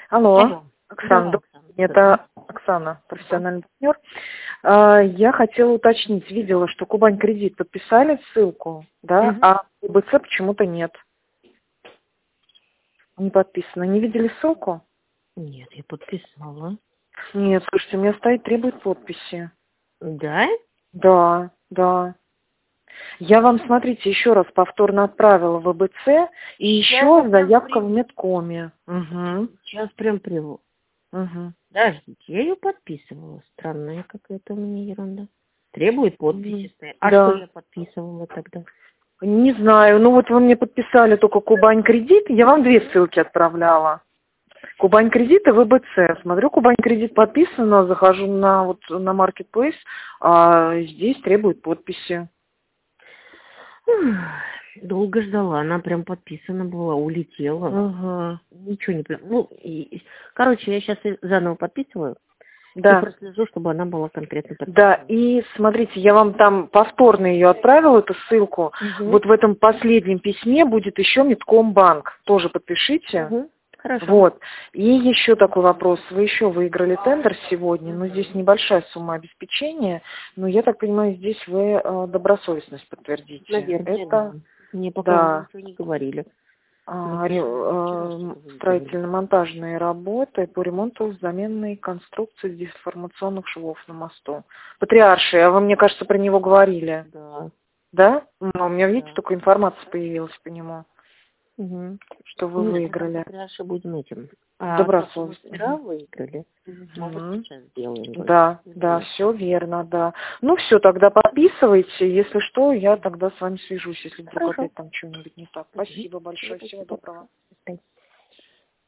Алло, Алло. Оксана, Да, Оксана, это Оксана, профессиональный партнер. Я хотела уточнить, видела, что Кубань Кредит подписали ссылку, да, Мгм. а УБЦ почему-то нет. Не подписано. Не видели ссылку? Нет, я подписала. Нет, слушайте, у меня стоит, требует подписи. Да? Да, да. Я вам, смотрите, еще раз повторно отправила в ВБЦ и Сейчас еще прям заявка в Медкоме. Угу, Сейчас прям привел. угу. Подождите, я ее подписывала. Странная какая-то у меня ерунда. Требует подписи стоит. А что Да. я подписывала тогда? Не знаю, ну вот вы мне подписали только Кубань Кредит, я вам две ссылки отправляла. Кубань Кредит и ВБЦ. Смотрю, Кубань Кредит подписано, захожу на вот на Marketplace, а здесь требует подписи. Ух, долго ждала, она прям подписана была, улетела. Угу. Ничего не... короче, я сейчас заново подписываю и Да. прослежу, чтобы она была конкретно Да, подписана. и смотрите, я вам там повторно ее отправила, эту ссылку. Угу. Вот в этом последнем письме будет еще Медкомбанк. Тоже подпишите. Угу. Хорошо. Вот. И еще такой вопрос. Вы еще выиграли тендер сегодня, но здесь небольшая сумма обеспечения, но я так понимаю, здесь вы добросовестность подтвердите. Наверное, да. Это, Мне пока да, ничего не говорили. Мы вчера что-то выигрывали. строительно-монтажные работы по ремонту заменной конструкции деформационных швов на мосту. Патриарший, а вы, мне кажется, про него говорили. Да. Да? Ну, у меня, видите, Да. только информация появилась по нему, Угу. что вы Нет, мы выиграли. дальше будем этим. А то, что мы вчера Добросовестно. выиграли, мы вот Мгм. сейчас сделаем. Да, да, все верно, да. Ну все, тогда подписывайте. Если что, я тогда с вами свяжусь, если вдруг Хорошо. опять там что-нибудь не так. Угу. Спасибо большое, всего Спасибо. доброго. До свидания.